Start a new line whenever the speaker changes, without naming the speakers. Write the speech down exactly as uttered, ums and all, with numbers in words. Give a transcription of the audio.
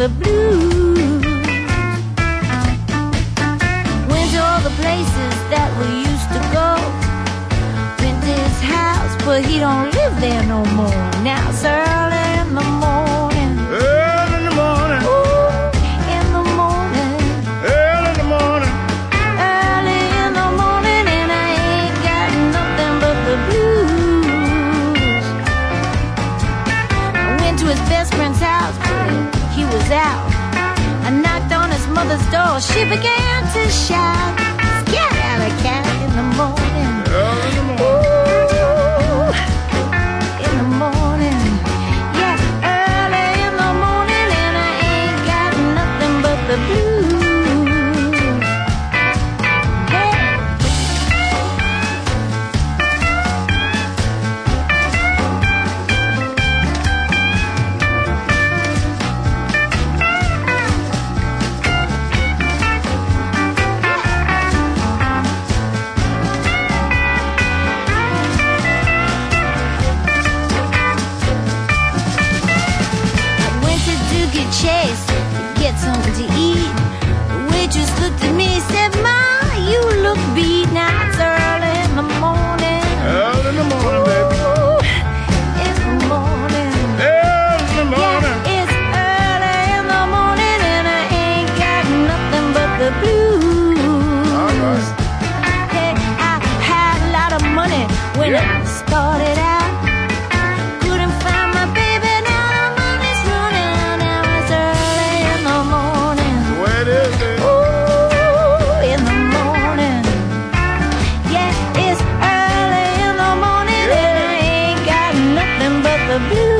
the blues. Went to all the places that we used to go. Went to his house, but he don't live there no more. Now it's early in the morning.
Early in the morning.
Ooh, in the morning.
Early in the morning.
Early in the morning, and I ain't got nothing but the blues. I went to his best friend's house, but he was out. I knocked on his mother's door. She began to shout, "Scat alley cat in the morning."
Early in the morning.
Ooh, in the morning. Yeah, early in the morning, and I ain't got nothing but the blues. Hey. Chase to get something to eat. The waitress looked at me, said, "Ma, you look beat." Now it's early in the morning.
Early in the morning, baby.
Ooh, in the morning.
Early in the morning.
Yeah, it's early in the morning, and I ain't got nothing but the blues.
All right.
Hey, I had a lot of money when
Yeah.
I started out. Couldn't find my baby, now the money's running. Now it's early in the morning.
The way it is, baby.
Ooh, in the morning. Yeah, it's early in the morning,
Yeah.
and I ain't got nothing but the blues.